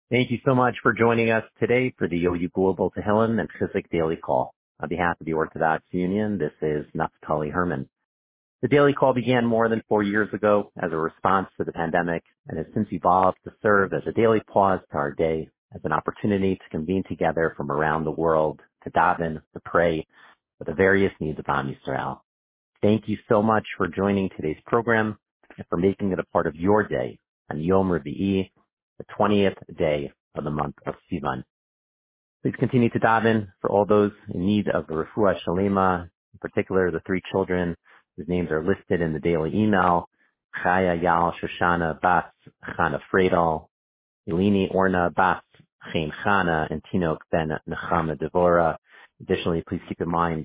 Thank you so much for joining us today for the OU Global Tehillim and Chizik Daily Call. On behalf of the Orthodox Union, this is Naftali Herman. The Daily Call began more than 4 years ago as a response to the pandemic and has since evolved to serve as a daily pause to our day, as an opportunity to convene together from around the world, to daven, to pray for the various needs of Am Yisrael. Thank you so much for joining today's program and for making it a part of your day on Yom Revi'i, the 20th day of the month of Sivan. Please continue to daven for all those in need of the refuah shalema, in particular the 3 children whose names are listed in the daily email: Chaya Yal Shoshana Bas Chana Fredel, Eleni Orna Bas Chaim Chana, and Tinok Ben Nechama Devora. Additionally, please keep in mind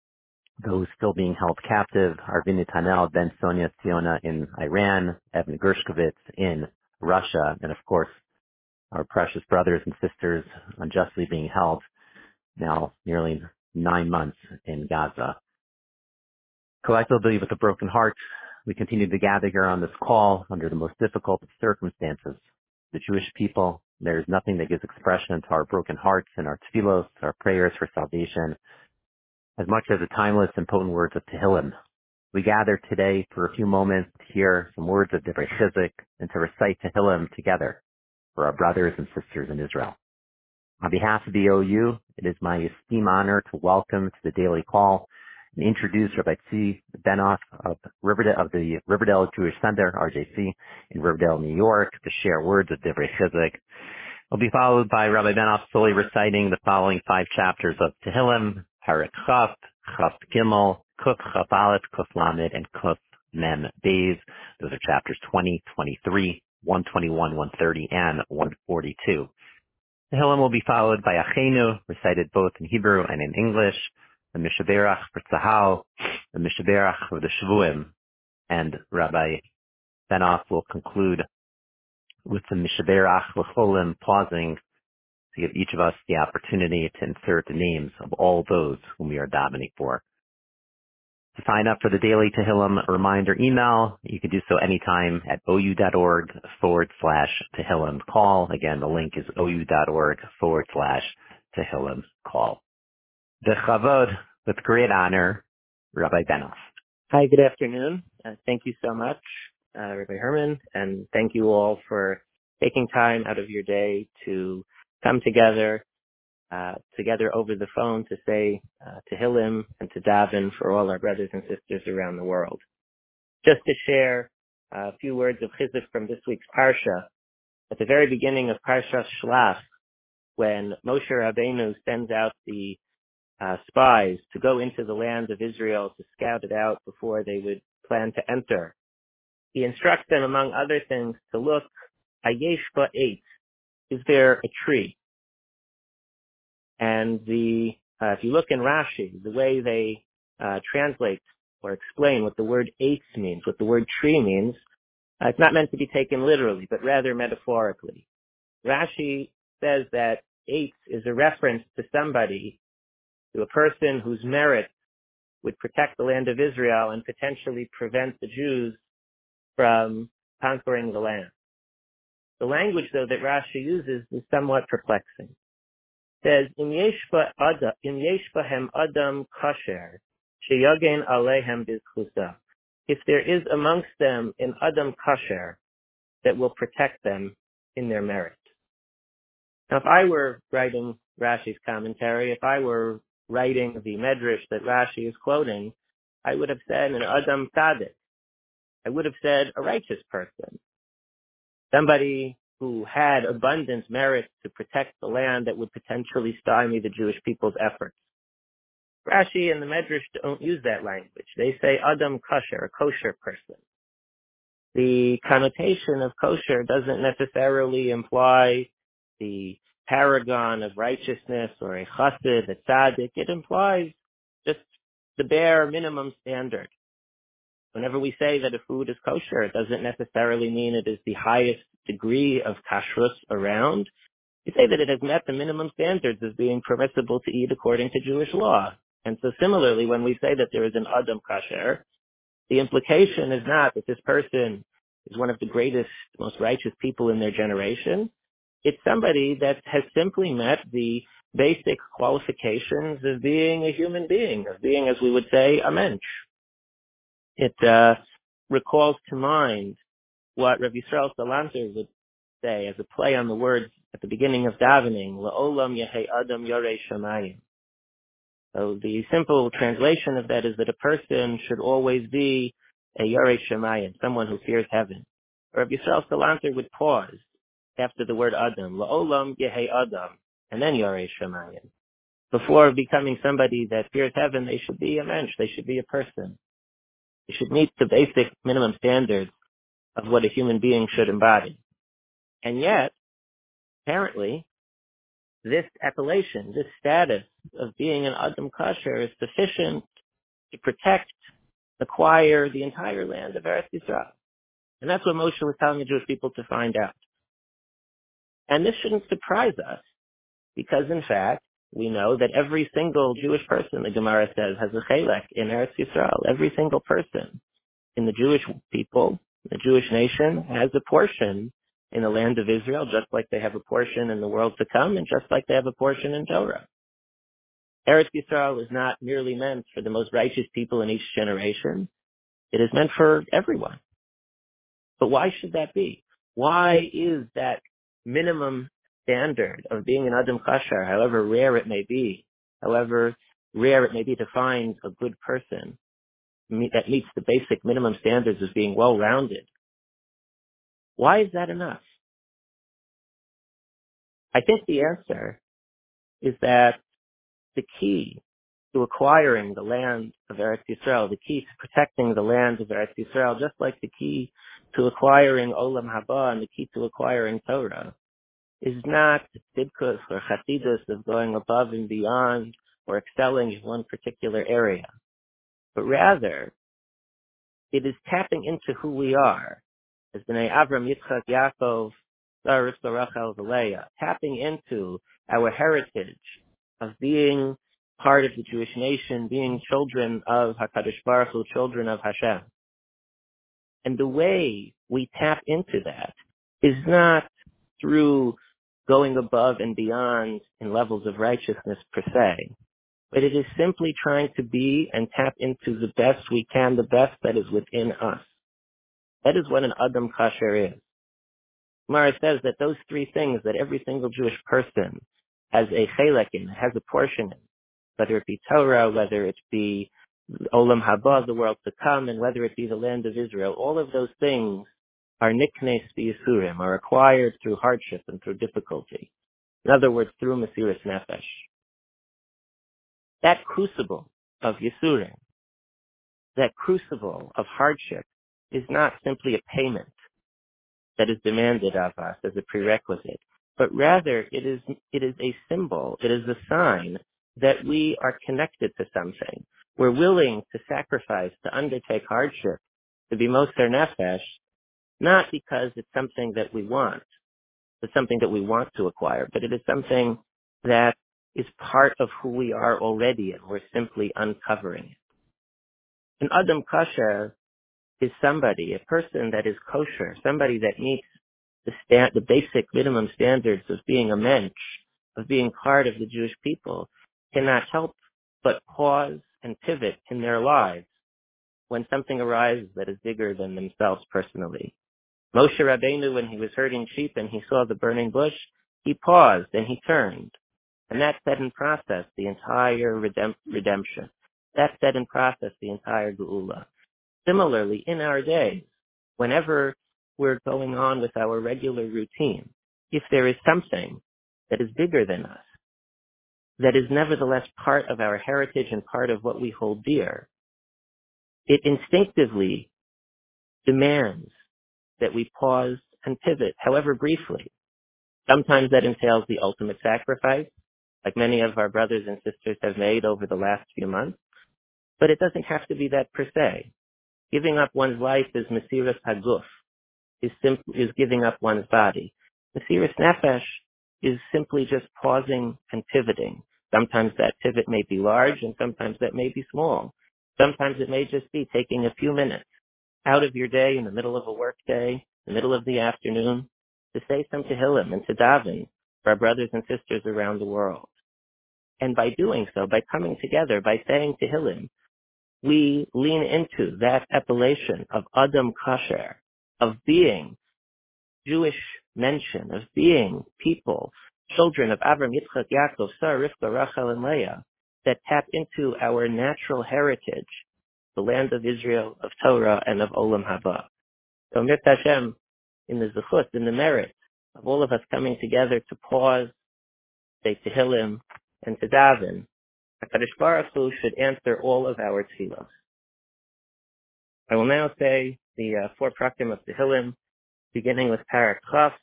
those still being held captive: Arvin Netanel Ben Sonia Tziona in Iran, Evan Gershkovitz in Russia, and of course, our precious brothers and sisters unjustly being held now nearly 9 months in Gaza. Collectively, with a broken heart, we continue to gather here on this call under the most difficult of circumstances. The Jewish people, there is nothing that gives expression to our broken hearts and our tefillos, our prayers for salvation, as much as the timeless and potent words of Tehillim. We gather today for a few moments to hear some words of Divrei Chizik and to recite Tehillim together for our brothers and sisters in Israel. On behalf of the OU, it is my esteemed honor to welcome to the Daily Call and introduce Rabbi Tzvi Benoff of the Riverdale Jewish Center, RJC, in Riverdale, New York, to share words of Divrei Chizik. Will be followed by Rabbi Benoff solely reciting the following 5 chapters of Tehillim: Parak Chaf, Chaf Gimel, Kuf Chaf Aleph, Kuf Lamed, and Kuf Mem Beis. Those are chapters 20, 23, 121, 130, and 142. Tehillim will be followed by Achenu, recited both in Hebrew and in English, the Mishaberach for Tzahal, the Mishaberach for the Shavuim, and Rabbi Benoff will conclude with the Mishaberach L'cholim, pausing to give each of us the opportunity to insert the names of all those whom we are davening for. To sign up for the Daily Tehillim reminder email, you can do so anytime at ou.org/Tehillim call. Again, the link is ou.org/Tehillim call. The Chavod, with great honor, Rabbi Benoff. Hi, good afternoon. Thank you so much, Rabbi Herman, and thank you all for taking time out of your day to come together over the phone to say Tehillim and to daven for all our brothers and sisters around the world. Just to share a few words of chizuk from this week's Parsha. At the very beginning of Parsha Shlach, when Moshe Rabbeinu sends out the spies to go into the land of Israel to scout it out before they would plan to enter, he instructs them, among other things, to look, Hayesh ba'etz, is there a tree? And if you look in Rashi, the way they translate or explain what the word eitz means, what the word tree means, it's not meant to be taken literally, but rather metaphorically. Rashi says that eitz is a reference to somebody, to a person whose merit would protect the land of Israel and potentially prevent the Jews from conquering the land. The language, though, that Rashi uses is somewhat perplexing. Says, Im yesh bahem adam kasher, sheyagen alehem bizchusa. If there is amongst them an adam kasher that will protect them in their merit. Now, if I were writing Rashi's commentary, if I were writing the medrash that Rashi is quoting, I would have said an adam tzaddik. I would have said a righteous person. Somebody who had abundant merit to protect the land that would potentially stymie the Jewish people's efforts. Rashi and the Medrash don't use that language. They say Adam Kosher, a kosher person. The connotation of kosher doesn't necessarily imply the paragon of righteousness or a chassid, a tzaddik. It implies just the bare minimum standard. Whenever we say that a food is kosher, it doesn't necessarily mean it is the highest degree of kashrus around. We say that it has met the minimum standards as being permissible to eat according to Jewish law. And so similarly, when we say that there is an Adam kasher, the implication is not that this person is one of the greatest, most righteous people in their generation. It's somebody that has simply met the basic qualifications of being a human being, of being, as we would say, a mensch. It recalls to mind what Rabbi Yisrael Salanter would say as a play on the words at the beginning of davening, La'olam Yehei Adam Yorei Shamayim. So the simple translation of that is that a person should always be a Yorei Shamayim, someone who fears heaven. Rabbi Yisrael Salanter would pause after the word Adam, La'olam Yehei Adam, and then Yorei Shamayim. Before becoming somebody that fears heaven, they should be a mensch, they should be a person. They should meet the basic minimum standards of what a human being should embody. And yet, apparently, this appellation, this status of being an Adam Kasher is sufficient to protect, acquire the entire land of Eretz Yisrael. And that's what Moshe was telling the Jewish people to find out. And this shouldn't surprise us, because in fact, we know that every single Jewish person, the Gemara says, has a chelek in Eretz Yisrael. Every single person in the Jewish people, the Jewish nation, has a portion in the land of Israel, just like they have a portion in the world to come, and just like they have a portion in Torah. Eretz Yisrael is not merely meant for the most righteous people in each generation. It is meant for everyone. But why should that be? Why is that minimum standard of being an Adam Kasher, however rare it may be, however rare it may be to find a good person that meets the basic minimum standards of being well-rounded, why is that enough? I think the answer is that the key to acquiring the land of Eretz Yisrael, the key to protecting the land of Eretz Yisrael, just like the key to acquiring Olam Haba and the key to acquiring Torah, is not tzidkus or chassidus of going above and beyond or excelling in one particular area, but rather it is tapping into who we are as Bnei Avram, Yitzchak, Yaakov, Sarah, Rivka, Rachel, Leah, tapping into our heritage of being part of the Jewish nation, being children of HaKadosh Baruch Hu, children of Hashem. And the way we tap into that is not through going above and beyond in levels of righteousness per se, but it is simply trying to be and tap into the best we can, the best that is within us. That is what an Adam Kasher is. Gemara says that those three things that every single Jewish person has a chelek in, has a portion in, whether it be Torah, whether it be Olam Haba, the world to come, and whether it be the land of Israel, all of those things are niknes b'yisurim, are acquired through hardship and through difficulty. In other words, through Mesiras Nefesh. That crucible of yisurim, that crucible of hardship, is not simply a payment that is demanded of us as a prerequisite, but rather it is a symbol, it is a sign that we are connected to something. We're willing to sacrifice, to undertake hardship, to be Moser Nefesh, not because it's something that we want, it's something that we want to acquire, but it is something that is part of who we are already, and we're simply uncovering it. An Adam Kasher is somebody, a person that is kosher, somebody that meets the basic minimum standards of being a mensch, of being part of the Jewish people, cannot help but pause and pivot in their lives when something arises that is bigger than themselves personally. Moshe Rabbeinu, when he was herding sheep and he saw the burning bush, he paused and he turned. And that set in process the entire redemption. That set in process the entire Geula. Similarly, in our days, whenever we're going on with our regular routine, if there is something that is bigger than us, that is nevertheless part of our heritage and part of what we hold dear, it instinctively demands that we pause and pivot, however briefly. Sometimes that entails the ultimate sacrifice, like many of our brothers and sisters have made over the last few months, but it doesn't have to be that per se. Giving up one's life is Mesiras Haguf, is giving up one's body. Mesiras Nefesh is simply just pausing and pivoting. Sometimes that pivot may be large and sometimes that may be small. Sometimes it may just be taking a few minutes out of your day in the middle of a work day, in the middle of the afternoon, to say some Tehillim and to daven for our brothers and sisters around the world. And by doing so, by coming together, by saying Tehillim, we lean into that appellation of Adam Kasher, of being Jewish mention, of being people, children of Avram, Yitzchak, Yaakov, Sarah, Rivka, Rachel, and Leah, that tap into our natural heritage, the land of Israel, of Torah, and of Olam Haba. So Mir Hashem, in the zechut, in the merit of all of us coming together to pause, say Tehillim, and to daven, HaKadosh Baruch Hu should answer all of our tefillos. I will now say the 4 prakim of Tehillim, beginning with Parak Chaf.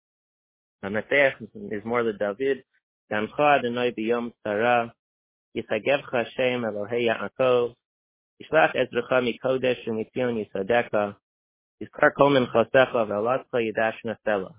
Hamatech is more the David. Damcha Adonai b'yom tzara, Yisagevcha Hashem Elohei Yaakov, Yishlach Ezrecha mikodesh u'mitzion yisadeka, Yizkar kol minchosecha v'alatcha yidash nefela.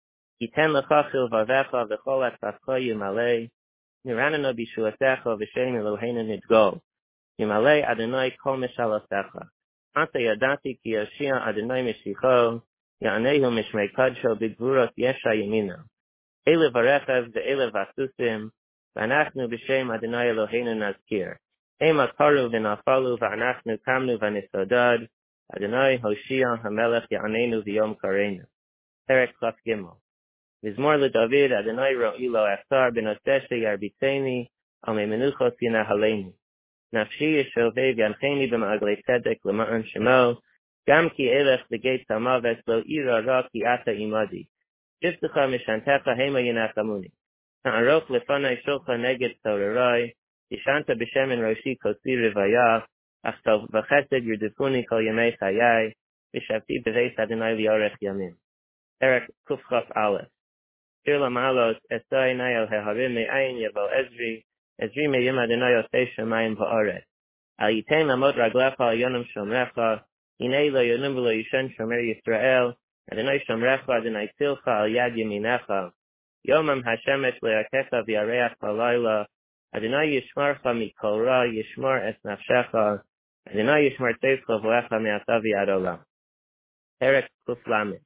Yiten lecha chilvavecha v'chol atzavcha yimalei, Niranenu b'shuasecha v'shem Eloheinu nidgol. Yimalei Adonai kol mishalasecha. Anta yadati ki Yoshia Adonai mishicho, Ya'anehu mishmei kadsho b'gvurot yesha yemino. Ele varechev ve'ele vasusim, v'anachnu b'shem Adonai Eloheinu nazkir. Ema karu v'nafalu v'anachnu kamnu v'nisodad, Adonai Hoshia HaMelech Ya'aneinu v'yom kareinu. Perek Chaf Gimel. V'zmor leDavid Adonai ro'i lo echsar b'noseh yarbiteni, al memenuchos yinahaleni. Nafshi yeshoveh v'yancheni b'ma'aglei tzedek l'ma'an shemo, gam ki elech l'geit hamavet lo ira ra ki ata imadi. Shiftecha mishantecha hema yinachamuni. Ha'aroch lefanai shulcha neged torarai, Yishanta b'shemen roshi kotzi rivaya, ach tov v'chesed yurdifuni kol yemei chayai, v'shavti b'veis Adonai li'orech yamim. Perek Kuf Chaf Aleph. Shir lamalos esai nayal heharim me'ayin yavo Ezri me'yim Adonai osei shemayim va'aret. Al yitein lamot raglecha al yonam shomrecha, Hinei lo yonum v'lo yishen shomer Yisrael, Adonai shomrecha Adonai tzilcha al yad yeminecha, Yomam hashemesh le'akecha v'yareach halayla, Adonai yishmarcha mikol ra, yishmar es nafshecha, Adonai yishmar tzeitzcha v'lecha me'ata v'yad olam. Perek Kuf Lamed.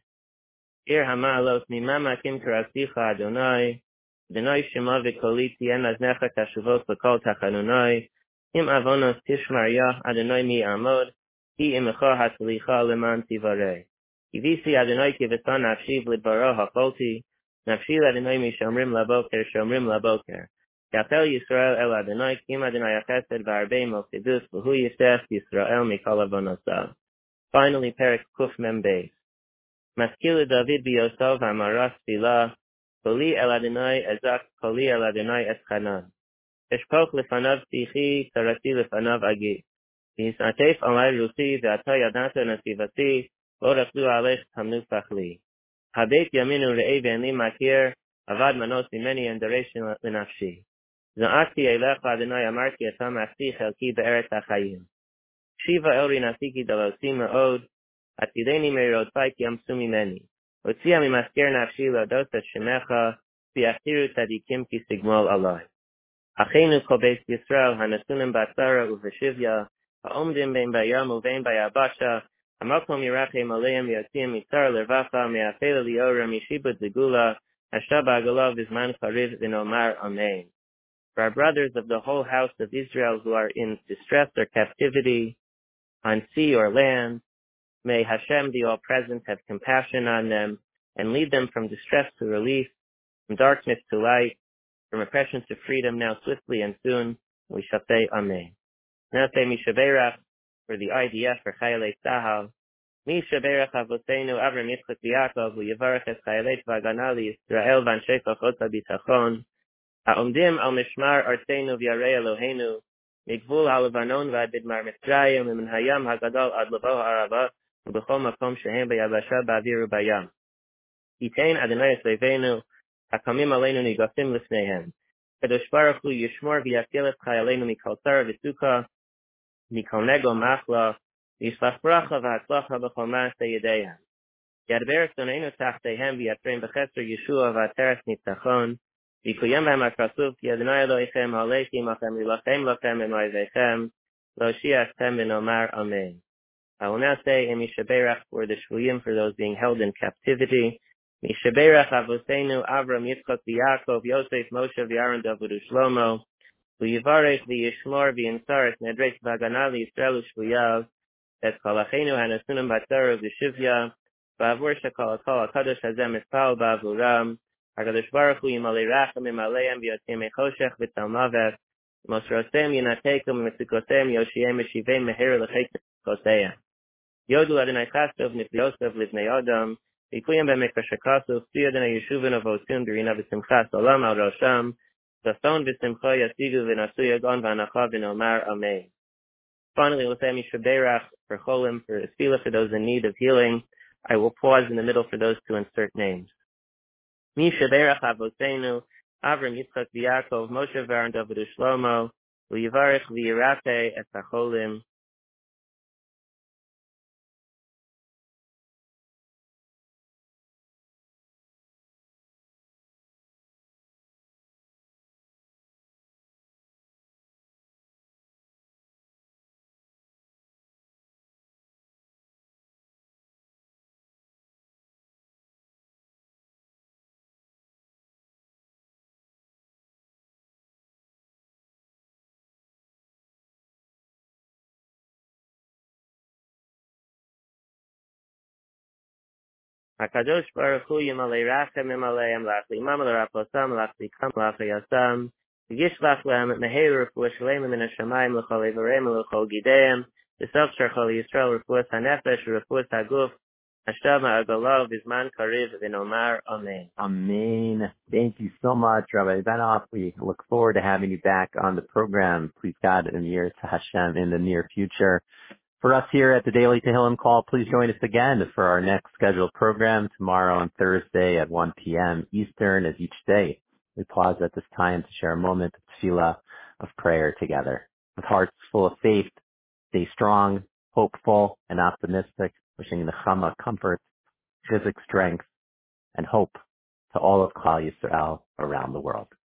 Ir ha'ma'alot mimama kim karasicha Adonai, Adonai shema v'koli tien aznecha kashuvos l'kol tachanunai, im avonos tishmar yah Adonai mi amod, Ki imecha hatzlicha leman tivarei. Kivisi Adonai kivesan nafshi v'lidbaro hacholti, Nafshi l'Adonai mishomrim laboker shomrim laboker. Yachel Yisrael el Adonai kim Adonai achesed v'arbei mosidus v'hu yisef Yisrael mikol avonosav. Finally, Perek Kuf Mem Beis. Maskilu David b'Yosov ha'maras tfilah, Koli el Adonai ezak, Koli el Adonai eschanan. Eshpoch lefanav tichi, Tarati lefanav agi. V'yisatef alai rusi, V'ata yadata nasivati, Lo rachlu alech hamnu fachli. Habet yaminu re'ei ve'enli makir, Avad manos mimeni and dereshin l'nafshi. Za'ati eilecha Adonai amarti etam achti chelki be'eret ha'chayim. Shiva elri nafiki dalosim ra'od, Atideni me'rodfai ki amsu mimeni. Otzia mimasker nafshi l'odot et shemecha, V'yachtiru tzadikim ki sigmol alai. Achenu kol beis Yisrael hanasunim batzara uveshivya, Ha'omdim bein bayam uvein bayabasha, Hamakom yirachem aleim yotzim mitzar lervacha, Me'afela liora mishibut zigula, Hashaba agalav v'zman chariv v'nomar amen. For our brothers of the whole house of Israel who are in distress or captivity, on sea or land, may Hashem, the all-present, have compassion on them and lead them from distress to relief, from darkness to light, from oppression to freedom, now swiftly and soon. We shall say Amen. Now say Mishaberach for the IDF for Chayalei Tzahal. Mishaberach Avoseinu Avram Yitzchak Yaakov U'Yevarech Es Chayalei Tzvagana Yisrael V'Anshei Kachot HaBitachon Ha'omdim Al Mishmar Arteinu V'Yarei Eloheinu Migvul HaLevanon V'Ad Bidmar Mitzrayim U'Min Hayam HaGadol Ad Lavo HaArava U'Bechol Makom Shehem B'Yabasha Ba'Avir U'Bayam Yitein Adonai Esleivenu Hakamim Aleinu Nigasim L'Fneihem Kadosh Baruch Hu Yishmor V'Yakil Es Chayaleinu Mikol Tzara V'Suka Mikol Nego Machla Yishlach Bracha V'Hatzlacha B'Chol Ma'aseh Yedeihem Yadber Soneinu Tachteihem V'Yatreim B'Chesed Yeshua V'Ateres Nitzachon V'Kuyem B'Hem HaKasuv Ki Adonai Elohechem Ha'olechim Lachem L'Ilachem Lachem Emoivechem Lo-Shiachtem V'Nomar Amen. I will now say Emi Shaberach for the Shvuyim, for those being held in captivity. Mishaberach Avoseinu Avram Yitzchak v'Yaakov Yosef Moshe v'Aaron David u'Shlomo v'Yivarech v'Yishmor v'Yinsaret Nedrek v'Hagana Yisrael u'Shvuyav et Kalacheinu Hanasunim Batzara v'Shivya v'Avur Shekal Akal HaKadosh Hazem Mispal Ba'avuram HaKadosh Baruch Hu Yimalei Rachem Yimaleihem V'Yotzei Mechoshech V'Talmavet Mosrosem Yinatekum Mitzukosem Yoshiem Meshivem Meher L'Chek Koseya Yodu Adonai Chastov Nifli Yosef Livnei Adam Ikuyam B'Mikra Shekasov Tzvi Adonai Yeshuvin Avotim D'Rina V'Simcha Salam Al Rosham Zafon V'Simcha Yasigu V'Nasu Yagon V'Anacha V'Nomar Amen. Finally, we'll say Mishaberach for Cholim, for Esfila, for those in need of healing. I will pause in the middle for those to insert names. Mishaberach Avoseinu Avram Yitzchak v'Yaakov Moshe v'Aaron David u'Shlomo v'Yivarech v'Yirate et HaCholim. HaKadosh Baruch Hu Yimalei Rachem Yimaleihem Lachli Mam L'Raposam Lachli Kam Lachli Yasam V'Yishlach Lehem Meheir Refuah Shalem Min HaShamayim L'Chol Eivareim L'Chol Gideim V'Sof Shar Yisrael Refuah HaNefesh Refuah HaGuf Hashtama Agolav Bizman Kariv V'Nomar Amen. Amen. Thank you so much, Rabbi Benoff. We look forward to having you back on the program. Please God and year to Hashem in the near future. For us here at the Daily Tehillim Call, please join us again for our next scheduled program tomorrow on Thursday at 1 p.m. Eastern. As each day, we pause at this time to share a moment of tefillah, of prayer together. With hearts full of faith, stay strong, hopeful, and optimistic, wishing nechama, comfort, chizik, strength, and hope to all of Klal Yisrael around the world.